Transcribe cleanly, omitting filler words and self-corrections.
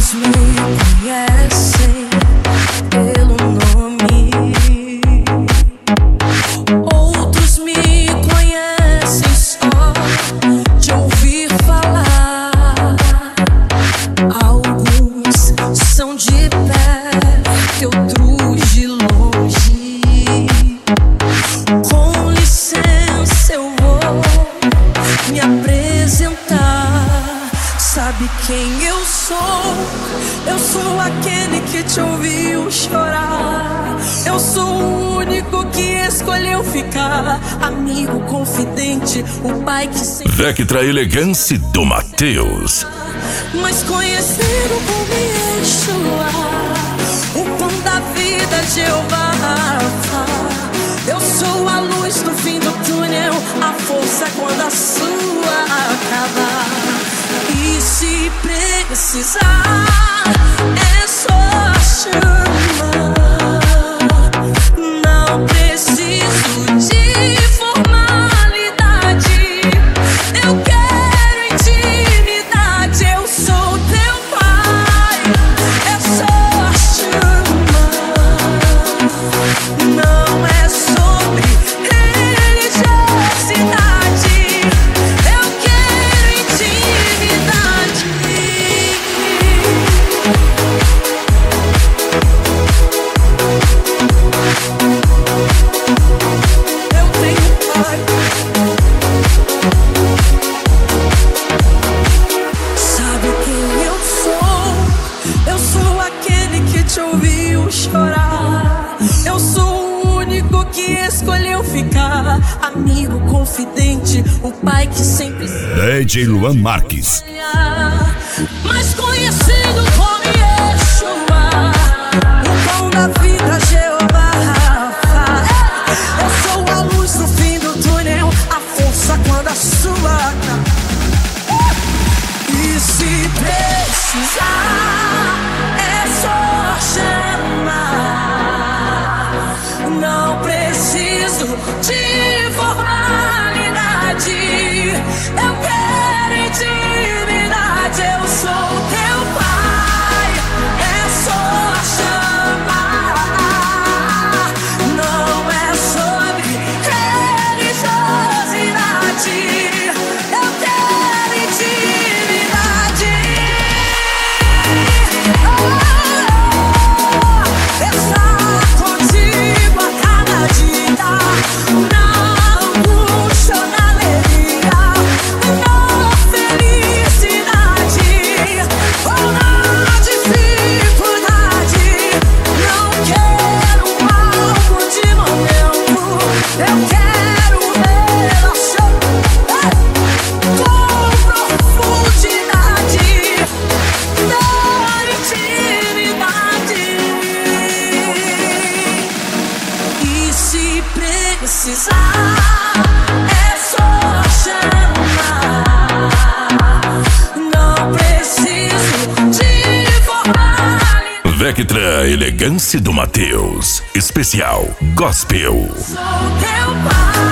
Vectra Elegance do Mateus. Mas conhecido como Yeshua, o pão da vida, Jeová Rafa. Eu sou a luz no fim do túnel, a força quando a sua acabar. E se precisar, é só chamar. Não preciso de amigo confidente, o pai que sempre DJ Luan Marques. Mais conhecido como Yeshua, o pão da vida, Jeová Rafa. Eu sou a luz no fim do túnel, a força quando a sua e se precisar, é só chamar. Não preciso de formalidade, eu quero intimidade. Eu sou teu pai, é só chamar. Não é sobre religiosidade, eu quero intimidade. Estar contigo a cada dia. Vectra Elegance do Mateus. Especial Gospel. Sou teu pai.